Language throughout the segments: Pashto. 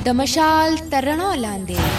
د مشال تر رڼا لاندې.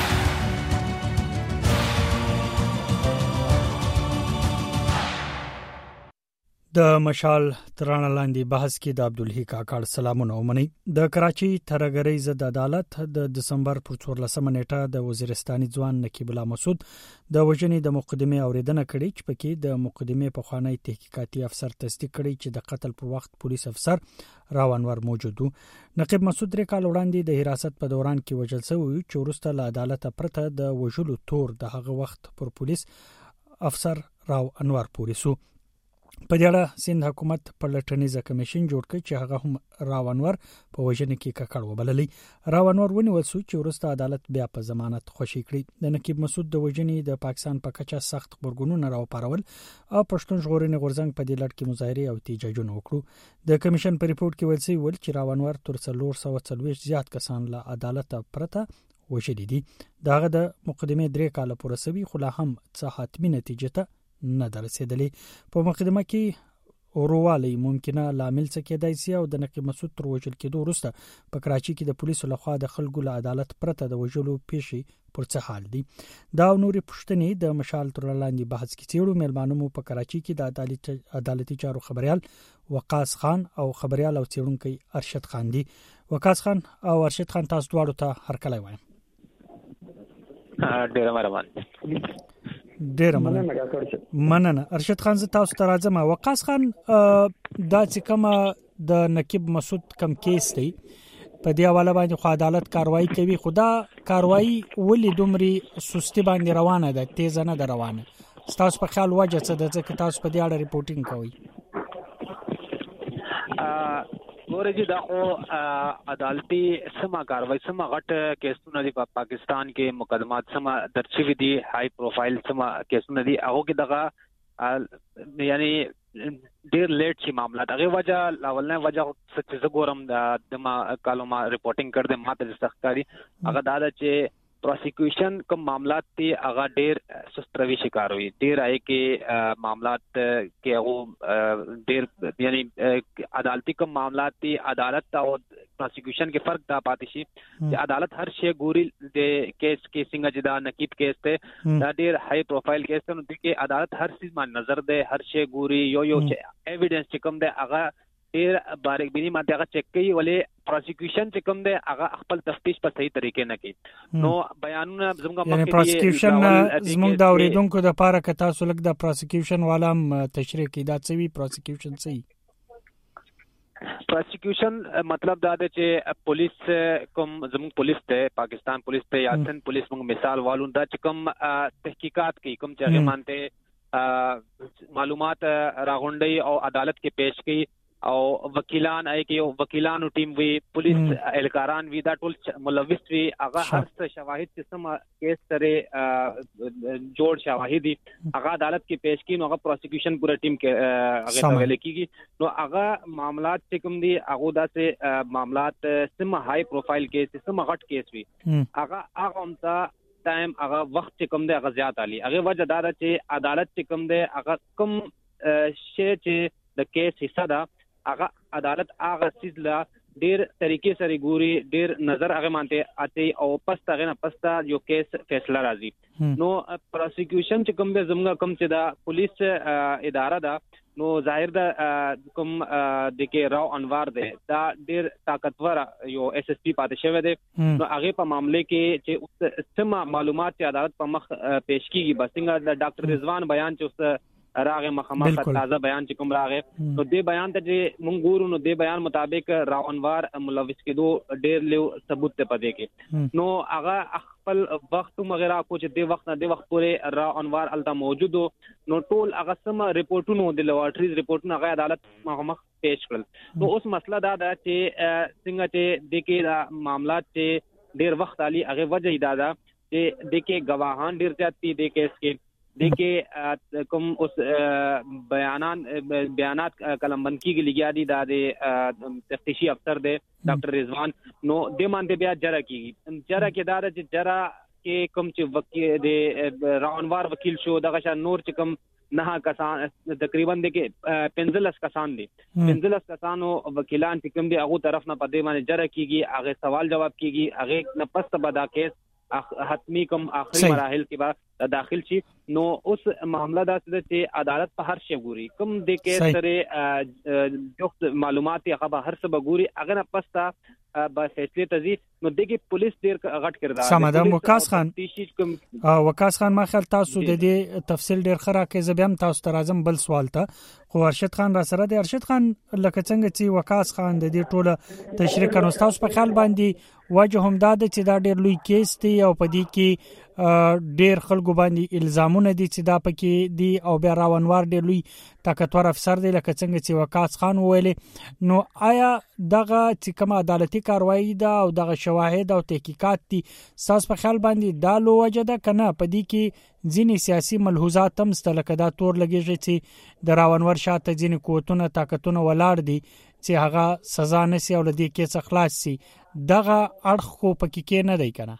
د مشال تر رڼا لاندې بحث کې د عبدالحی کاکړ سلامونه ومني. د کراچي ترګری ضد عدالت د دسمبر پر 14 نیټه د وزیرستاني ځوان نقیب الله مسعود د وژنې د مقدمه اوریدنه کړې چې پکې د مقدمه په خوانی تحقیقاتي افسر تصدیق کړی چې د قتل پر وخت پولیس افسر راو انور موجود و. نقیب مسعود 3 کال وړاندې د حراست په دوران کې وژل شوی چې وروسته له عدالت پرته د وژلو تور د هغه وخت پر پولیس افسر راو انور پولیسو. په دې اړه سند حکومت په لټنیزه کمیشن جوړ کړ چې هغه هم راو انور په وژنې کې ککړ وبللی. راو انور ونیول شو چې وروسته عدالت بیا په ضمانت خوشی کړی. د نقیب مسعود د وژنې د پاکستان په کچه سخت خبرګونونه راوپارول او پښتون ژغورنې غورځنګ په دې لړ کې مظاهره او احتجاجونه وکړو. د کمیشن په ریپورت کې ویل شوی چې راو انور تر 440 زیات کسان له عدالت پرته وژلي دي. داغه د مقدمه 3 کال پورې سوي خو لا هم څه حتمی نتیجه ته نه درسېدلې. په مقدمه کې اوروالی ممکنه لامل څه کېدای شي او د نقیب مسعود تر وژل کېدو وروسته په کراچي کې د پولیسو لخوا د خلکو له عدالت پرته د وژلو پیښې پر څه حال دي. دا نورې پوښتنې د مشال تر لاندې بحث کې څېړو. مېلمانه مو په کراچي کې د عدالتي چارو خبريال وقاص خان او خبريال او څېړونکی ارشد خان دي. وقاص خان او ارشد خان تاسو دواړو ته هرکلی وایم. ډیر مننه. ارشد خان زه تاسو ته راځم. وقاص خان دا چې کومه د نقیب مسعود کم کیس دی په دې حواله باندې خو عدالت کاروایی کوي، خو دا کاروایی ولې دومره سستی باندې روانه ده، تیز نه ده روانه؟ تاسو په خیال وجه څه ده چې تاسو په دې اړه ریپورټینګ کوئ؟ ګورې دا خو عدالتي سما کاروایی سما غټ کیسونه دي په پاکستان کې، مقدمات سما درج شوي دي، هاي پروفایل سما کیسونه دي. هغه کې دغه یعنی ډیر لیټ شي معاملات. هغه وجه لاولنه وجه څه څه ګورم د ما کالو ما ریپورټینګ کړ دې ماته سختکاری هغه دا چې پروسیکیوشن کوم معاملات تی هغه ډیر سستروي شکار وي. ډیر آئے کې معاملات کې هغه ډیر یعنی عدالتي کوم معاملات تی عدالت او پروسیکیوشن کې فرق دا پاتې شي چې عدالت هر شی ګوري د کیس کې څنګه جدا نقیب کیس ته دا ډیر هاي پروفایل کیس ته نو کې عدالت هر چیز باندې نظر ده، هر شی ګوري، یو ایویډنس چې کوم ده هغه ډیر باریک بینی ماته هغه چک کوي، ولې پروسیکیوشن چې کوم ده هغه خپل تفتیش په صحیح طریقې نه کوي. نو بیانونه زموږ مخکې دی پروسیکیوشن زموږ د اوریدونکو د پاره ک تاسو لګ د پروسیکیوشن والا تشریح کی دا څه وی پروسیکیوشن څه پروسیکیوشن مطلب دا ده چې پولیس کوم زموږ پولیس ته پاکستان پولیس ته یا سن پولیس موږ مثال والو دا چې کوم تحقیقات کوي، کوم چې مانته معلومات راغونډي او عدالت کې پیش کوي او وکیلان آئے کې وکیلانو ټیم وی، پولیس اهلکاران وی، دا ټول ملوث وی، هغه هر څه شواهد چې سم کیس سره جوړ شواهد دي هغه عدالت کې پیش کین، هغه پروسیکیوشن پورا ټیم کې هغه ویل کیږي. نو هغه معاملات چې کوم دي هغه داسې معاملات سم هاي پروفایل کیس سم غټ کیس وی، هغه همتا ټایم هغه وخت چې کوم دی هغه زیات علي. هغه وجه دا چې عدالت چې کوم دی هغه کوم شی چې د کیس حصہ ده هغه عدالت هغه چیز لا ډیر طریقې سره ګوري، ډیر نظر هغه مانته اته او پس هغه نه پستا یو کیس فیصله راځي. نو پروسیکیوشن چې کوم به زموږ کوم چې دا پولیس اداره ده نو ظاهر ده کوم د کې راو انوار ده دا ډیر طاقتور یو اس اس پی پاتې شوی دی. نو هغه په معاملې کې چې سم معلومات چې عدالت په مخ پیش کیږي، بس څنګه د ډاکټر رضوان بیان چې راغه مخامخ تازه بیان چې کوم راغه نو دې بیان ته چې مونږ ګورو نو دې بیان مطابق راو انوار ملوث کېدو ډېر لیو ثبوت ته پدې کې نو هغه خپل وخت وغیرہ کو چې دې وخت نه دې وخت پورې راو انوار الته موجود نو ټول هغه سم ریپورتونو د لواټریز ریپورتونو هغه عدالت مخامخ پیش کړل. نو اوس مسله دا ده چې څنګه چې د کې معاملات چې ډېر وخت علي هغه وجه دا ده چې د کې گواهان ډېر زیات دي د کیس کې دیکھے کوم اس بیانات قلمبند کی لګیا دي د تفتیشي افسر دی ډاکټر رضوان نو د مانته بیا جرا کیږي جرا کې دا چې جرا کې کوم چې وکیل دی راونوار وکیل شو دغه شان نور چې کوم نه کسان تقریبا د کې 15 کسان دي 15 کسانو وکیلان چې کوم دي هغه طرف نه پدې باندې جره کیږي هغه سوال جواب کیږي هغه نه پس بدا کیس حتمی کوم آخري مراحل کې به داخل شي نو اوس معاملہ دا چې عدالت په هر شی ګوري کوم د کې سره جو معلومات هغه هر څه ګوري هغه نه پستا با فیصله تزي نو دغه پولیس ډیر غټ کردار سمادم وکاس خان ما خیال تاسو د دې تفصیل ډیر خره کې زبیم تاسو ته راځم بل سوال ته خو ارشد خان را سره دی ارشد خان لکه څنګه چې وکاس خان د دې ټوله تشریح کړو تاسو په خیال باندې وجه هم دا چې دا ډیر لوی کیس دی او په دې کې ډیر خلکو باندې الزامونه دي چې دا پکې دي او بیا راونوار ډیر لوی طاقتور افسر دی لکه څنګه چې وکاس خان ویلي نو آیا دغه چې کوم عدالتي کاروایی ده او دغه شواهد او تحقیقات دي تاسو په خیال باندې دا لو وجه ده کنه په دې کې ځینې سیاسي ملحوظات هم ستلکه دا تور لګیږي چې د راونور شاته ځینې قوتونه طاقتونه ولاړ دي چې هغه سزا نسی او لدی کې خلاص سي دغه اړخ کو پکې کې نه دی کنه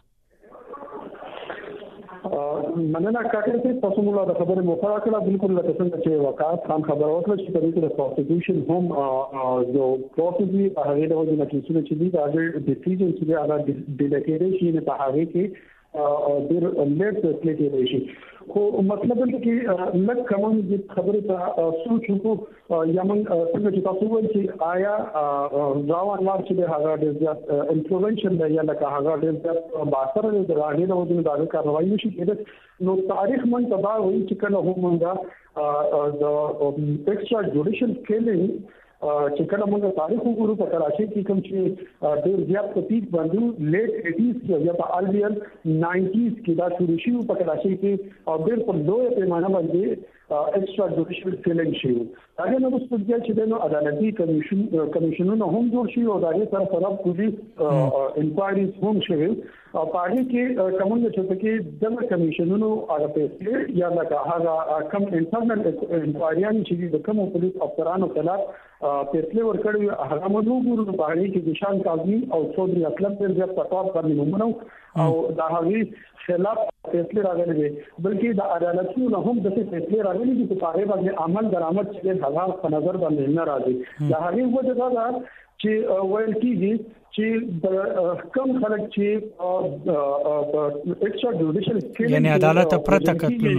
مننه کاکر چې تاسو موږ د خبرې موخه کړه بالکل لکه څنګه چې وکاس خان خبر ورکړه چې په دې کې د پروسیکیوشن هم جو پروسیس دی هغه د وجه نه چې دي دا د ډیسیژن چې هغه ډیلیګیټ شي نه په هغه کې ډیر لیټ پلی کېږي شي خو مطلب دی چې لږ کوم د خبرې ته سوچ وکړو یا موږ څنګه چې تاسو وایي چې آیا راوانوار چې هغه د زیات انفلوئنشل دی یا لکه هغه د زیات باثر دی د هغه د وجه نه د کاروایی نشي کېدل نو تاریخ موږ تبا وایي چې کله هم موږ د ایکسترا جوډیشل کیلینګ چې کله موږ تاریخ وګورو په کراچۍ کې کوم چې ډېر زیات په پیک باندې لیټ 80s کې یا په الویل 90s کې دا شروع شو په کراچۍ کې او ډېر په لوی پیمانه باندې ایکسترا جوډیشل کیلینګ شو هغه نو څه چې د عدالتي کمیشنونو هم جوړ شي او دغه سره سره پولیس انکوایریز هم شوي او پاره کې کومه چې کې د کمیشنونو هغه فیصله یا هغه کم انټرنل انکوایریان چې د کوم پولیس افسرانو خلاف فیصله ورکړي هغه موږ ګورو په اړه کې نشان کاظمی او چودري اسلم پر ځای پټاپ باندې نمونه او دا هغه خلاف فیصله راغلي دي بلکې د عدالتونو هم د فیصله راغلي دي په اړه باندې عمل درآمد چې هغه په نظر باندې نه راځي دا هغه وجه ده چې ویل کېږي چې د کم خلک چې ایکسترا جوډیشل کیلینګ یعنی عدالت پرته کتلو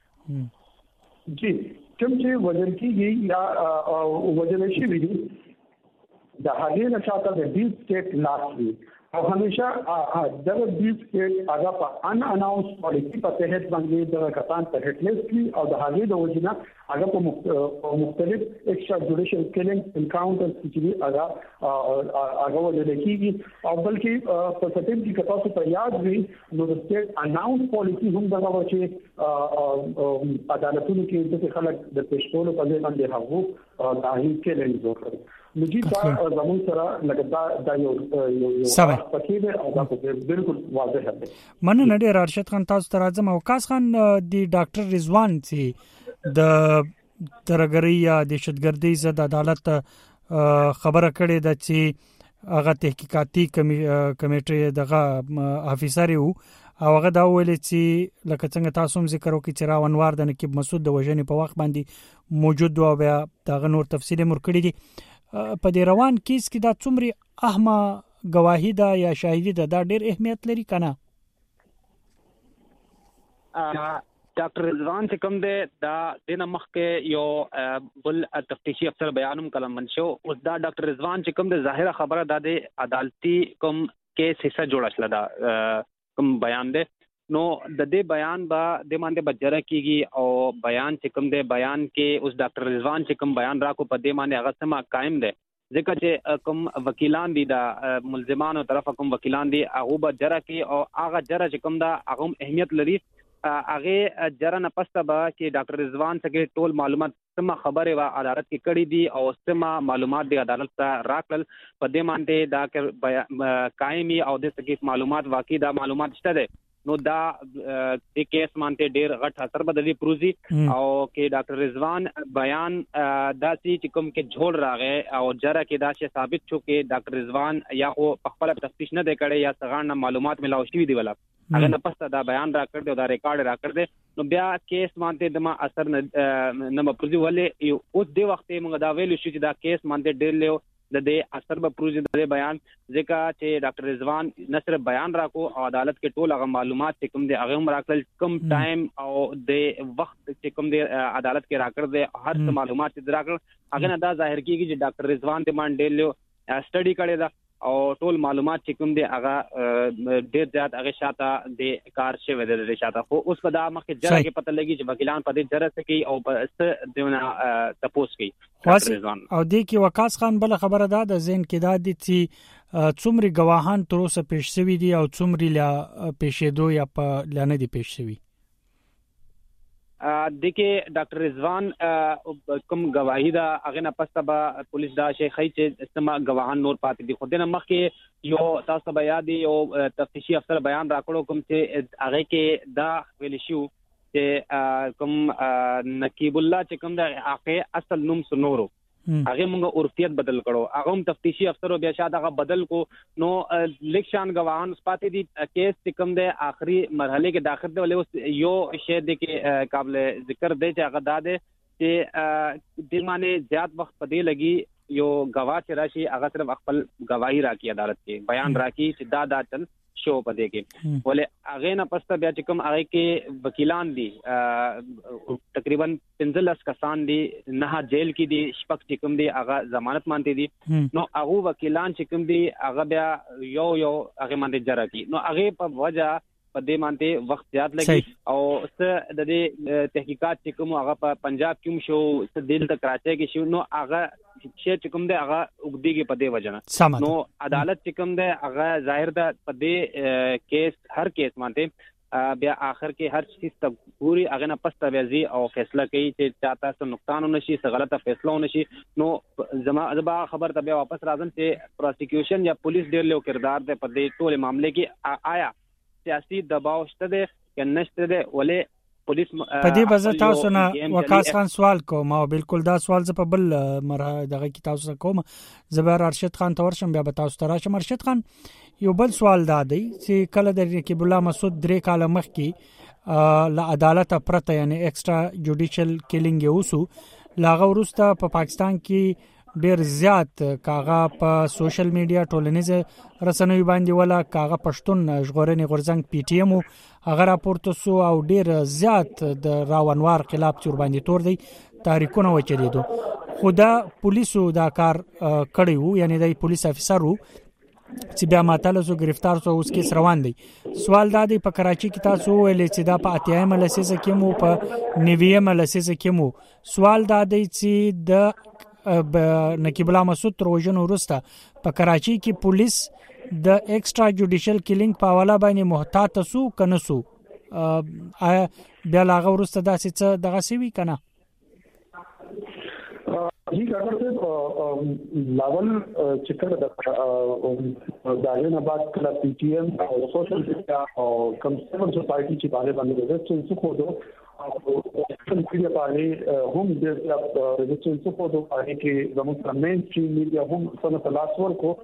جی کوم چې وجل کېږي یا وجل شي وي د هغه نه چاته د ډیپ سټیټ لاس وي او همیشه د ډیپ سټیټ هغه په ان اناونس پالیسی په تحت باندې د کسان په هټ لیست وي او د هغه د وجنه هغه په مختلف ایکسترا جوډیشل کیلینګ انکاونټرز چې هغه وجل کېږي او بلکې په سټیم کې تاسو ته یاد وي نو د سټیټ اناونس پالیسی هم دغه چې عدالتونو کې د خلک د پېښولو په ځای باندې هغه داخلي کیلینګ وکړي مجید دا زمون سره لګدا دا یو پکې او دا بالکل واضح دی مننه ډیر ارشد خان تاسو ته راځم او وکاس خان دی ډاکټر رضوان چې د ترګری یا د دهشتګردۍ ضد عدالت خبره کړې ده چې هغه تحقیقاتي کمیټه دغه افیسر یو او هغه دا ویل چې لکه څنګه تاسو هم ذکر وکړئ چې راونوار د نقیب مسعود د وژنې په وخت باندې موجود و بیا دغه نور تفصیل مرکړي دي په دې روان کیس کې دا څومره اهمه گواهی ده یا شاهدی ده دا ډېر اهمیت لري کنه ډاکټر رضوان چې کوم دی دا د مخکې یو بل تفتیشي افسر بیانوم کلم منشو اوس دا ډاکټر رضوان چې کوم دی ظاهره خبره ده د عدالتي کوم کیس حصہ جوړ شل دا کوم بیان دی نو د دې بیان با د باندې بجره کیږي او بیان چې کوم دی بیان کې اوس ډاکټر رضوان چې کوم بیان راکو په دې باندې هغه سم قائم دی ځکه چې کوم وکیلان دي دا ملزمانو طرف کوم وکیلان دي هغه بجره کې او هغه جره چې کوم دا هغه اهمیت لري هغه جره نه پسته با چې ډاکټر رضوان څخه ټول معلومات سم خبره وا عدالت کې کړې دي او سم معلومات دی عدالت ته راکړل په دې باندې دا قائمي او د څخه معلومات واقعي دا معلومات شته ده نو دا د کیس مانته ډیر غټ اثر بدلی پروزي او کې ډاکټر رضوان بیان داسي چې کوم کې جوړ راغې او جره کې دا شی ثابت شو کې ډاکټر رضوان یا خو خپل تفتیش نه دی کړی یا څنګه معلومات ملاو شوی دی ولا هغه نه پسته دا بیان را کړ دی دا ریکارډ را کړ دی نو بیا کیس مانته دما اثر نه مپرځي ولې اوس د وخت موږ دا ویل شو چې دا کیس مانته ډېر له د دې اثر به پروژه د بیان ځکه چې ډاکټر رضوان نصر بیان راکو او عدالت کې ټول هغه معلومات چې کوم دي هغه راکړل کم ټایم او د وخت چې کوم دي عدالت کې راکړ دي هر څه معلومات چې راکړل هغه نه دا ظاهر کیږي چې ډاکټر رضوان د مان ډېر له سټډي کړی دا او ټول معلومات چې کوم دي هغه ډېر زیات هغه شاته د کار شوی د شاته خو اوس په دا مخکې جره کې پته لګي چې وکیلان په دې جره څه کوي او په دونه تپوس کوي او د کې وقاص خان بل خبره ده د زین کې دا دي چې څومره گواهان تر اوسه پیښ شوي دي او څومره لا پیښېدو یا په لانه دي پیښ شوي دغه ډاکټر رضوان کوم گواہی دا هغه نه پسته به پولیس دا شي خی چې استما گواهان نور پاتې دي خو دنه مخکې یو تاسو به یاد یو تفتیشي افسر بیان راکړو کوم چې هغه کې دا ویل شو چې کوم نقیب الله چې کوم د هغه اصل نوم سنورو هغه موږ عرفیت بدل کړو هغه هم تفتیشي افسر بیا شاده هغه بدل کو نو لیکشان گواهان پاتې دي کیس چې کوم د آخري مرحله کې داخل دی ولې یو شی د کې قابل ذکر دی چې هغه داده چې د معنی زیات وخت پدې لګي یو گواه چې راشي هغه صرف خپل گواہی راکړي عدالت کې بیان راکړي چې دا چل شو پدې کې ولې هغه نه پسته بیا چې کوم هغه کې وکیلان دي تقریبا 15 کسان دي نه جیل کې دي شپږ چې کوم دي هغه ضمانت مانته دي نو هغه وکیلان چې کوم دي هغه بیا یو هغه مانته جره کی نو هغه په وجه په دې مانته وخت زیات لګي او څه د دې تحقیقات چې کوم هغه په پنجاب کې شو څه دل ته کراچۍ کې شو نو هغه چې کوم دی هغه وګديږي په دې وجه نو عدالت چې کوم دی هغه ظاهر ده په دې کیس هر کیس مانته بیا آخر کې هر چیز ته پوری هغه نه پسته وځي او فیصله کوي چې چاته څه نقصان ونشي څه غلطه فیصله ونشي نو زما خبر ته بیا واپس راځم چې پروسیکیوشن یا پولیس ډېر له کردار ده په دې ټول معاملې کې آیا سیاسي دباو شته ده یا نشته ده ولې پولیس په دې بزه تاسو نه وقاص خان سوال کوم او بالکل دا سوال ز په بل مرحله دغه کی تاسو کوم زبر ارشد خان تورشم بیا به تاسو تراشم ارشد خان یو بل سوال دا دی چې کله د رقیب الله مسعود 3 کال مخکې له عدالت پرته یعنی ایکسترا جوډیشل کیلینګ یوسو لاغه ورسته په پاکستان کې ډیر زیات کاغه په سوشل میډیا ټولنیز رسنوي باندې ولا کاغه پښتون ژغورنې غورځنګ پی ټی ایم هغه راپورته سو او ډیر زیات د راونوار خلاف چور باندې تور دی تاریخونه وچلیدو خدا پولیسو دا کار کړی وو یعنی د پولیس افسر وو چې بیا ماتاله سو گرفتار سو اوس کې روان دی سوال دا دی په کراچي کې تاسو ویلې چې دا په اتیایم لسیزه کې مو په نیویم لسیزه کې مو سوال دا دی چې د نقیب الله مسعود تروجن ورسته په کراچي کې پولیس د ایکسترا جوډیشل کیلینګ په حواله باندې محتاط سو کنه سو آیا بیا لاغه ورسته داسې څه دغه سوي کنه जी अगर से level chicken दायरे बाद कला पीटीएम और सोशल मीडिया और कंजर्वेटिव सोसाइटी की बारे में रेजिस्टेंस को दो सोशल मीडिया पाने होम रेजिस्टेंस को दो पाने के जमुना मेन स्ट्रीम मीडिया होम सन तलाशवर को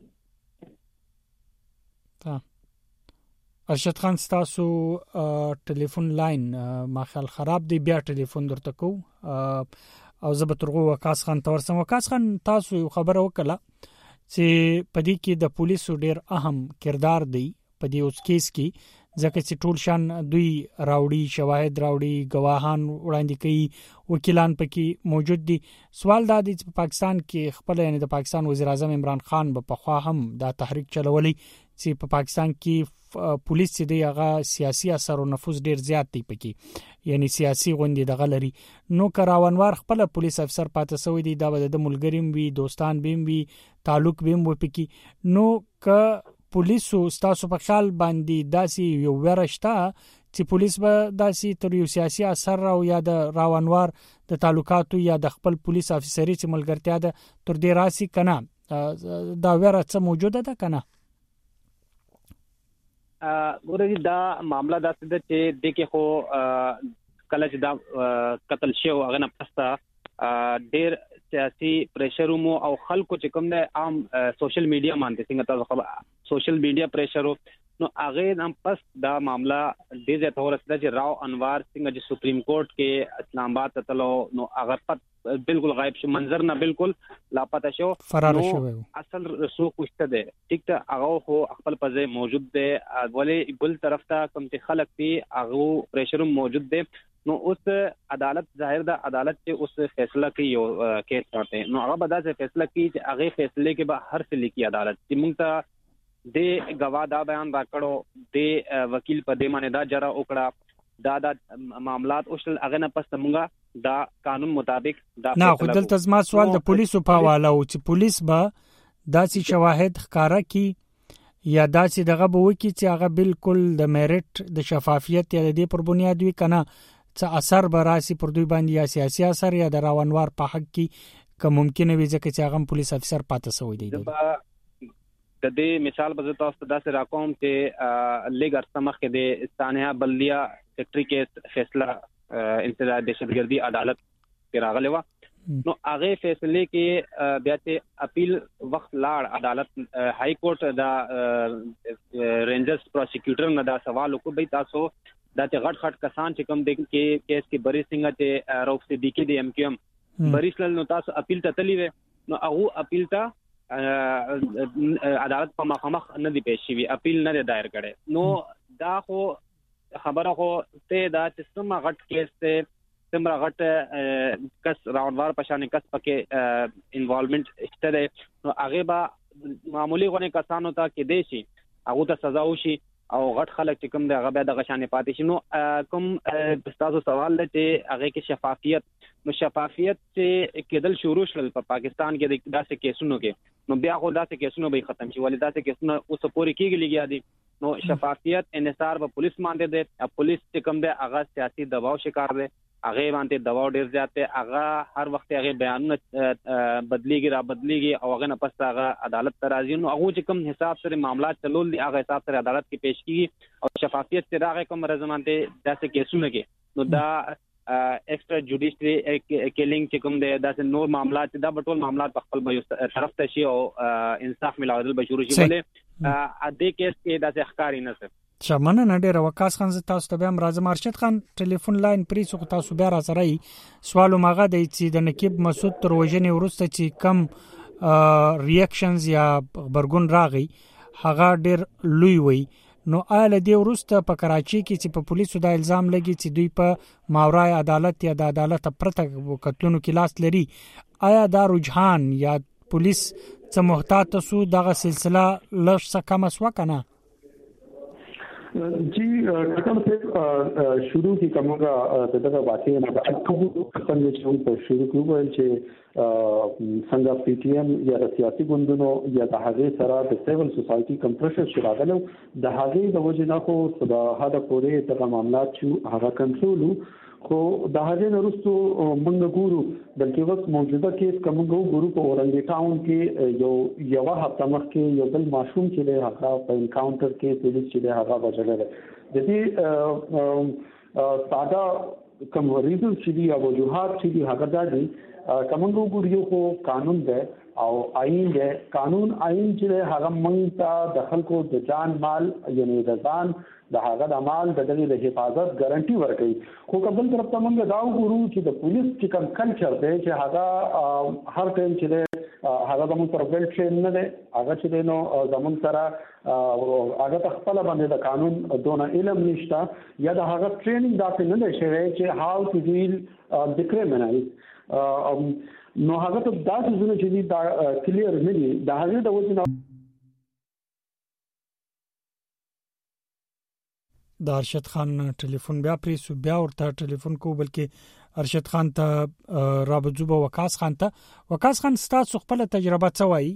ارشد خان تاسو ټلیفون لاین ما خیال خراب دی بیا ټلیفون درته کو او زه به ترغو وقاص خان تورسم وقاص خان تاسو خبره وکړه چې پدې کې د پولیسو ډیر اهم کردار دی پدې اوس کیس کې ځکه چې ټول شان دوی راوړي شواهد راوړي گواهان وړاندې کوي وکیلان پکې موجود دي سوال دا دی چې پاکستان کې خپل یعنی د پاکستان وزیر اعظم عمران خان په خوا هم دا تحریک چلولي چې په پاکستان کې پولیس چې دی هغه سیاسي اثر او نفوذ ډیر زیات دی پکې یعنی سیاسي غونډې د غلري نو کراونوار خپل پولیس افسر پاتې سوی دی دا د ملګریم وی دوستان بیم وی تعلق بیم و پکې نو ک پولیسو ستاسو په خیال باندې داسې یو ورشته چې پولیس به داسې تر یو سیاسي اثر او یا د راونوار د تعلقاتو یا د خپل پولیس افسری چې ملګرتیا ده تر دې راسي کنه دا ورڅ موجوده ده کنه ګورې دا معاملہ دا څه چې د کې خو کله چې دا قتل شو هغه نه پسته ډیر سیاسي پریشر مو او خلکو چې کوم د عام سوشل میډیا مانته څنګه تاسو خبر سوشل میډیا پریشر نو هغه نن پس دا معاملہ د دې تور سره چې راو انوار څنګه چې سپریم کورٹ کې اسلام آباد ته تلو نو هغه پت بالکل غایب شو منظر نه بالکل لاپته شو فرار شو اصل رسو کوشته ده ټیک ته هغه خو خپل پځه موجود ده ولې بل طرف ته کوم چې خلک دي هغه پریشر موجود ده نو اوس عدالت ظاهر ده عدالت ته اوس فیصله کوي یو کیس راته نو هغه به دا فیصله کوي چې هغه فیصله کې به هر څه لیکي عدالت چې موږ ته د گواه دا بیان راکړو د وکیل په دې باندې دا جرا وکړه دا معاملات اوسل هغه نه پس موږ دا قانون مطابق دا نه خو دلته زما سوال د پولیسو په حواله او چې پولیس به داسې شواهد ښکارا کی یا داسې دغه به وکي چې هغه بالکل د میرټ د شفافیت یا د دې پر بنیاد وي کنه څه اثر به راسي پر دوی باندې یا سیاسي اثر یا د راونوار په حق کې که ممکنه وي ځکه چې هغه پولیس افسر پاتې سوی دی د دې مثال په تاسو ته داسې راکوم چې لیګر سمخ کې د ثانیه بلدیه سیکټری کې فیصله انتظار دهشتګردي عدالت کې راغلی و نو هغه فیصله کې بیا چې اپیل وخت لاړ عدالت های کورټ دا رینجرز پروسیکیوټر نه دا سوال وکړ به تاسو دا چې غټ کسان چې کوم د کې کیس کې بری څنګه چې روف صدیقی د ایم کیو ایم بریسل نو تاسو اپیل ته تلی نو هغه اپیل ته عدالت په مخامخ نه دی پېښ شوی اپیل نه دایر کړي نو دا خو خبره خو ته دا چې سم غټ کیس ته سم غټ کس راونوار پښانه کس پکې انوالومنت شته نو هغه با معمولی غونې کسانو ته کې دی شي هغه ته سزا وشي او غټ خلک چې کوم د غبه د غشانه پاتې شي نو کوم تاسو سوال لته هغه کې شفافیت نو شفافیت چې کېدل شروع شول په پاکستان کې د داسې کیسونو کې نو بیا خو داسې کیسونو به ختم شي ولې داسې کیسونه اوس پورې کېږي لګیا دي نو شفافیت انحصار په پولیس باندې ده پولیس چې کوم ده هغه سیاسي دباو شکار ده هغه باندې دباو ډیر زیات ده هغه هر وخت هغه بیانونه بدلیږي او هغه نه پس هغه عدالت ته راځي نو هغه چې کوم حساب سره معاملات چلول دي هغه حساب سره عدالت کې پیش کیږي او شفافیت سره هغه کوم رضامندي داسې کیسونه کې نو دا ایکسترا جوډیشری کیلینګ چې کوم دی دا نور معاملات دا ټول معاملات په خپل به طرف ته شي او انصاف ملاودل به شروع شي ولې ا دې کیس کې دا ښکاری نه څه شمنه نه ډیر وکاس خان تاسو ته هم راځم ارشد خان ټلیفون لاین پریسو تاسو بیا را سره سوال ماغه دی چې د نقیب مسعود تر وژنې ورسته چې کم ریاکشنز یا برګون راغی هغه ډیر لوی وي نو آله دی ورسته په کراچي کې چې په پولیسو دا الزام لګي چې دوی په ماورای عدالت یا د عدالت پرته قتلونو کې لاس لري آیا دا رجحان یا پولیس څه محتاط سو دغه سلسله لږ څه کم اسوا کنه जी कटन से शुरू की कमगा दगा बातें ना अटकू څنګه چې په شروع کې چې څنګه پی ټی ایم یا سیاسي ګوندونو یا د هغه سره د سیول سوسايټي کمپریشر شراغلو د هغه د وجه نه خو د هدا پورې دغه معاملات چې هغه کنټرول خو د هغه نرستو موږ ګورو بلکې وخت موجوده کیس کوم ګورو په اورنګ ټاون کې یو هفته مخکې یو بل ماشوم چې له هغه په انکاونټر کې پولیس چې هغه وجلل د دې ساده کوم ریزن چې دی او وجوهات چې دی هغه دا دي کوم ګورو خو قانون دی او آئین دی قانون آئین چې هغه موږ ته د خلکو د جان مال یعنی د ځان د هغه د مال د دغه حفاظت ګارانټي ورکړي خو قبل طرف ته موږ دا وګورو چې د پولیس چې کوم کلچر دی چې هغه هر ټیم چې هغه زموږ پر ول ټرین نه دی هغه چې نو زموږ سره هغه خپل باندې د قانون دونه علم نشته یا د هغه ټریننګ داسې نه دی شوی چې هاو ټو ډیل د کریمینالز نو هغه ته دا څه چې دا کلیر نه دي د هغه د وجه د ارشد خان ټلیفون بیا پریسو بیا ورته ټلیفون کو بلکې ارشد خان ته رابطوبه وکاس خان ستاسو خپل تجربه څه وایي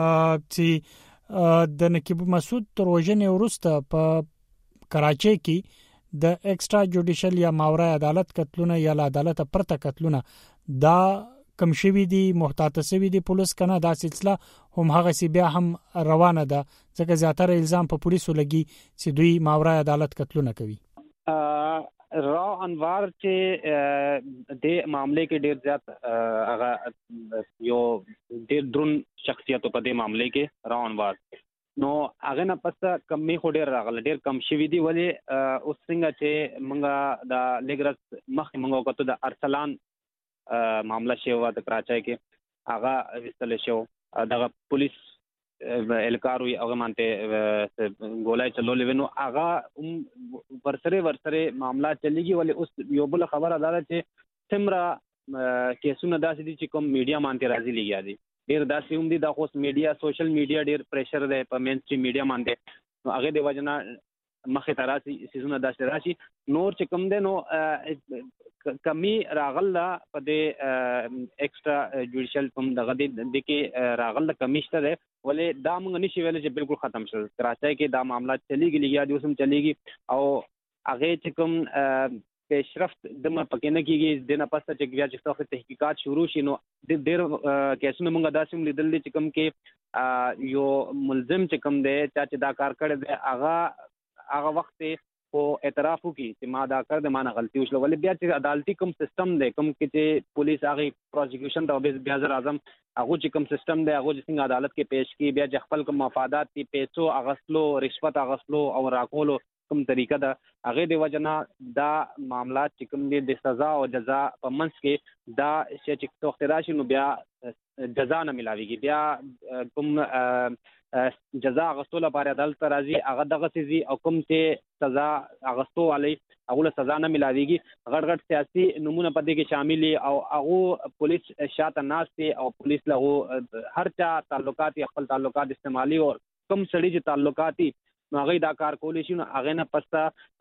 چې د نقیب مسعود تر وژنې وروسته په کراچي کې د ایکسترا جوډیشل یا ماورای عدالت قتلونه یا عدالت پرته قتلونه دا کم شوی دي محتاط شوی دي پولیس کنه دا سلسله هم هغه سی بیا هم روانه ده ځکه زیاتره الزام په پولیسو لګي چې دوی ماورای عدالت قتلونه کوي راو انوار چې د معاملې کې ډیر زیات هغه یو ډیر درون شخصیت په دې معاملې کې راو انوار نو هغه نه پس کمی خو ډیر راغله ډیر کم شوی دی ولې اوس څنګه چې موږ د لګرس مخکې موږ وکړو د ارسلان معاملہ شوی و د کراچۍ کې هغه وستل شو دغه پولیس الکاروي هغه مانته ګولای چلولې ونو هغه ورسره معاملہ چلیږي ولې اوس یو بل خبره ده چې سمرا کیسونه داسې دي چې کوم میډیا مانته راځي لګیا دي ډیر داسې هم دي د اوس میډیا سوشل میډیا ډیر پریشر دی په مین سټریم میډیا باندې نو هغه د وجنه مخه تراسي سيزونه داسې راشي نور چې کوم دی نو کمی راغله په دې ایکسترا جوډیشل کوم دغه د کې راغله کمی شته دی ولې دا موږ نشي ویل چې بالکل ختم شول کراچۍ کې دا معاملات چلیږي لګیا دي اوسم چلیږي او هغه چې کوم پیشرفت دمه پکې نه کیږي د نه پسته چې بیا چې څو تحقیقات شروع شي نو د ډېر کیسونه موږ داسې لیدل چې کوم کې یو ملزم چې کوم دی چې دا کار کړی دی هغه وخت او اعتراف وکړي چې ما دا کړ د ما نه غلطي وشله ولې بیا چې عدالتي کوم سیستم دی کوم کې چې پولیس هغه پروسیکیوشن دا بیا اعظم هغه چې کوم سیستم دی هغه چې څنګه عدالت کې پیش کی بیا چې خپل کوم مفادات دي پیسو اغسلو رشوت اغسلو او راکولو کوم طریقه دا هغه د وجنه دا معاملات چې کوم دي د سزا او جزا په منځ کې دا چې وخت راشي نو بیا جزا نه ملاويږي بیا کوم جزا غسول لپاره عدالت راځي هغه دغه سيزي او کوم چې سزا غسو علي هغه سزا نه ملاويږي غړ سیاسي نمونه پدې کې شامل او هغه پولیس شاته ناشته او پولیس له هر چا تعلقات خپل تعلقات استعمالي او کوم سړي چې تعلقاتي نو هغه دا کار کولی شي نو هغه نه پستا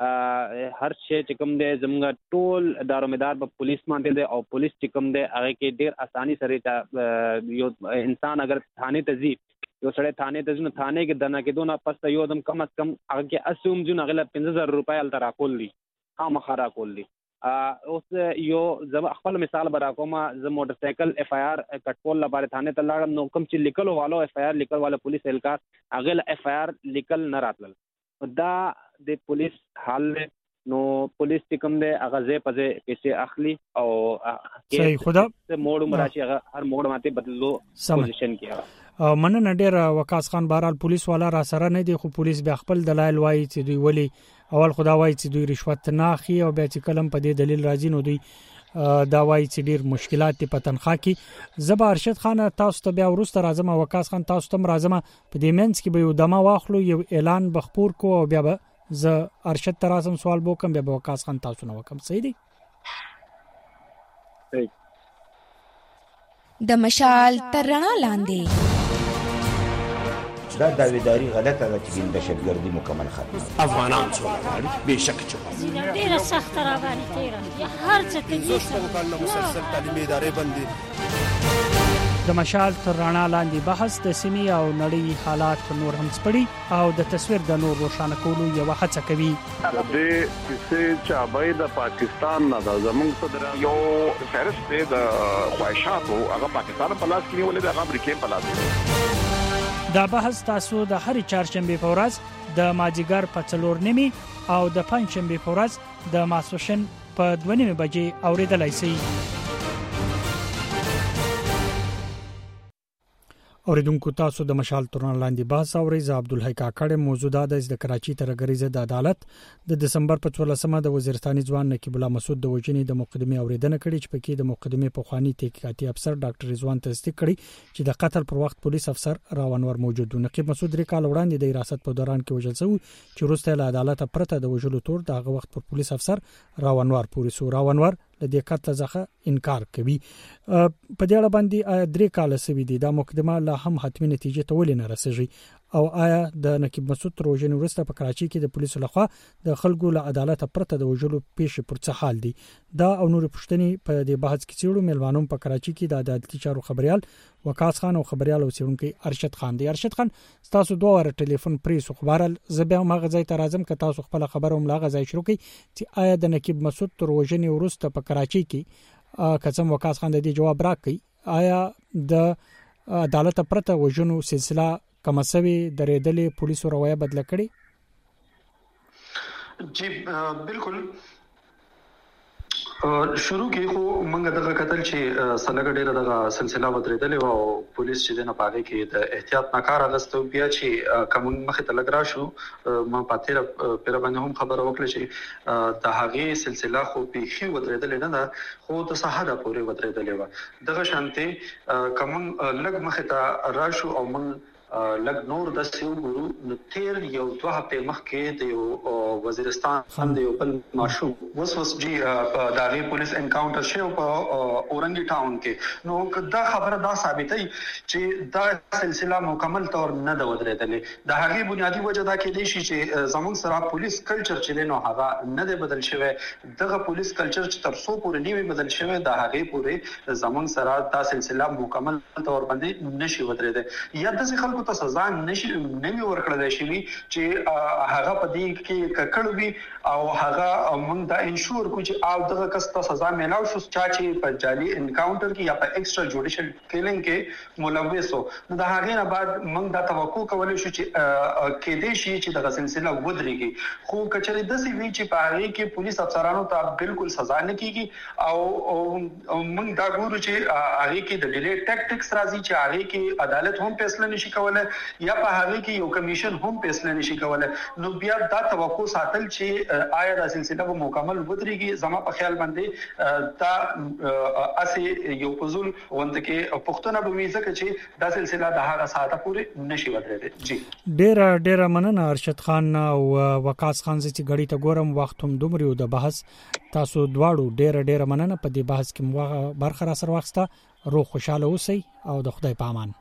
هر شی چې کوم دی زموږ ټول دارومدار په پولیس باندې دی او پولیس چې کوم دی هغه کې ډیر اساني سره یو انسان اگر تھانے ته ځي یو سړی تھانے ته ځي نو تھانے کې دنه کې دونه پستا یو دم کم از کم هغه کې اسوم ځو هغه له 15000 روپۍ ال تر کول دي خامخا کول دي اوس یو زما خپل مثال برا کوم ز موټر سایکل اف آی آر کټکول لپاره تھانے ته لاړم نو کوم چې لیکل والو اف آی آر لیکل والو پولیس اهلکار هغه اف آی آر لیکل نه راتل دا د پولیس حال نو پولیس کوم دی هغه زه پځه پیسې اخلي او صحیح خدا موډ مراشي هغه هر موډ ماته بدلو پوزیشن کې مننه ډیر وقاص خان بهرال پولیس والا را سره نه دی خو پولیس بیا خپل دلایل وایي چې دوی ولی اول خدا وایي چې دوی رشوت نه اخلي او بیا چې کلم په دې دلیل راځي نو دوی دا وایي چې ډیر مشکلات په تنخواه کې زبا ارشد خان تاسو ته بیا ورسته راځم وقاص خان تاسو ته راځم په دې منځ کې به یو دمه واخلو یو اعلان بخپور کو او بیا به ز ارشد ترازم سوال وکم بیا وقاص خان تاسو نه وکم صحیح دی د مشال ترنا لاندې دا داویداری غلطه ده چې دهشتګردي مکمل ختم افغانان څومره به شک چې ډیره سخت را باندې تیرا هر څه کې زوستو کال مسلسل تعلیمي ادارې باندې د مشال ترنا لاندې بحث د سیمې او نړۍ حالات نور هم سپړي او د تصویر د نور روښانه کولو یو هڅه کوي د دې چې چابای د پاکستان نه د زمونږ صدر یو فهرست د خواهشاتو هغه پاکستان په لاس کې نیولې د امریکای په لاس کې دا بحث تاسو د هر چهارشنبه په ورځ د ماجیګر په 4:30 او د پنځشنبه په ورځ د ماسوشن په 2:30 بجې اوریدلای شئ اوریدونکو تاسو د مشال ترنا لاندې بحث اورئ عبدالحی کاکړ موضوع د کراچي ترګریزه د عدالت د دسمبر په 14مه د وزیرستاني ځوان نقیب الله مسعود د وجنې د مقدمه اوریدنه کړې چې پکې د مقدمه په خواني تحقیقاتي افسر ډاکټر رضوان تصدیق کړي چې د قتل پر وخت پولیس افسر راونور موجود و نقیب مسعود ریکال وړاندې د حراست په دوران کې وژل شو چې وروسته له عدالت پرته د وژلو تور دغه وخت پر پولیس افسر راونور پولیس راونور د دې قتل څخه انکار کوي په دې اړه باندې درې کال سوي دي دا مقدمه لا هم حتمی نتیجه ته ولې نه رسیږي او آیا د نقیب مسعود روزنه ورسته په کراچي کې د پولیسو لخوا د خلکو له عدالت پرته د وژلو پیښې پر څه حال دي دا او نور پښتني په دې بحث کې چیرو ملوانو په کراچي کې د عدالتي چارو خبريال وقاص خان او خبريال او څونکي ارشد خان دی ارشد خان تاسو دوه ور ټلیفون پریسو خبرال زبې ما غځای ته راځم که تاسو خپل خبر هم لا غځای شروع کړئ چې آیا د نقیب مسعود روزنه ورسته په کراچي کې قسم وقاص خان د دې جواب راکړي آیا د عدالت پرته وژنو سلسله کمسوي درېدلې پولیسو روایه بدل کړي جی بالکل شروع کې خو موږ دغه قتل چې سلګ ډیره دغه سلسله ودرېدلې او پولیس چې دنه پاره کې د احتیاط نه کار اغستو بیا چې کوم مخه تلګ را شو ما پاتې پر باندې هم خبره وکړه چې د هغه سلسله خو پیخي ودرېدلې نه خو د صحاده پورې ودرېدلې و دغه شانته کوم لګ مخه ته را شو او موږ لګ نور د سیو ګورو نو تیر یو 2 هفته مخکې د یو وزیرستان د یو بل ماشوم وس جی د هغه پولیس انکاونټر شو په اورنګي ټاون کې نو دا خبره دا ثابتای چې دا سلسله مکمل تور نه د ودرېدلې د هغه بنیادی وجه دا کې دی چې زمون سره پولیس کلچر چې نو هغه نه دی بدل شوی دغه پولیس کلچر چې تر څو پورې نیوي بدل شوی د هغه پورې زمون سره دا سلسله مکمل تور باندې نشي ودرېده یا د خلکو ته سزا نشي نوي ورکړل شي چې هغه په دې کې ککړ وي او هغه موږ دا انشور کو چې او دغه کس ته سزا ملاو شو چې په جعلي انکاونټر کې یا په ایکسترا جوډیشل کیلینګ کې ملوث وو نو د هغه نه بعد موږ دا توقع کولای شو چې کې دې شي چې دغه سلسله ودرېږي خو کچري د سی وی چې په هغه کې پولیس افسرانو ته بالکل سزا نه کیږي او موږ دا ګورو چې هغه کې د ډیلی ټیکټکس راځي چې هغه کې عدالت هم فیصله نشي کولای یا په هغه کې یو کمیشن هم فیصله نشي کولای نو بیا دا توقع ساتل چې آیا د سلسله په مکمل ودرېږي زما په خیال باندې دا اسی یو پزول وند کې پښتون به ویزه چې دا سلسله د هغه ساعته پورې نشي ودرېږي جی ډیر مننه ارشد خان او وقاص خان چې غړي ته ګورم وخت هم دومره د بحث تاسو دواړو ډیر مننه په دې بحث کې برخه را سره واخسته روغ خوشاله اوسئ او د خدای په امان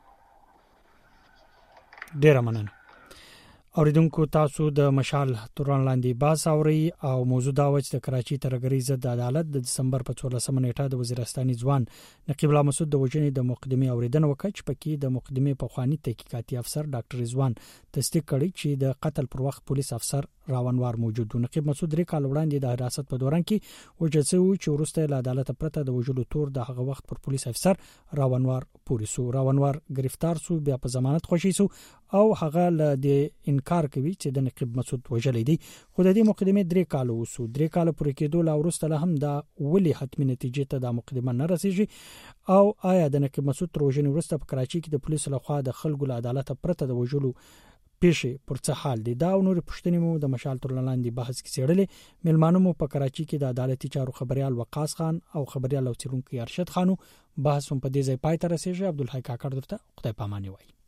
ډیر مننه اوریدونکو تاسو د مشال توران لاندې باس اوري او موضوع دا و چې د کراچي ترګری ضد عدالت د دسمبر په 14 نیټه د وزیرستاني ځوان نقیب الله مسعود د وجنې د مقدمه اوریدنه وکړ چې پکې د مقدمه په خواني تحقیقاتي افسر ډاکټر رضوان تصدیق کړی چې د قتل پر وخت پولیس افسر راونوار موجود و نقیب مسعود 3 کال وړاندې د حراست په دوران کې وجڅو چې ورسته له عدالت پرته د وجلو تور د هغه وخت پر پولیس افسر راونوار پولیسو راونوار گرفتار سو بیا په ضمانت خوشی سو او هغه له انکار کوي چې د نقیب مسعود وجلې دي خو د دې مقدمه 3 کال وسو 3 کال پورې کېدو لا ورسته له هم دا ولي حتمی نتیجې ته د مقدمه نه رسیږي او آیا د نقیب مسعود تروژن ورسته په کراچي کې د پولیسو لخوا د خلکو له عدالت پرته د وجلو پیښې پر څه حال دي دا نور پښتني مو د مشال ترلاندې بحث کې سیړلې ملمانو مو په کراچي کې د عدالتي چارو خبريال وقاص خان او خبريال او چرونکو ارشد خانو بحث هم په دې ځای پای ته رسیږي عبدالحی کاکړ درته خدای پاماني وایي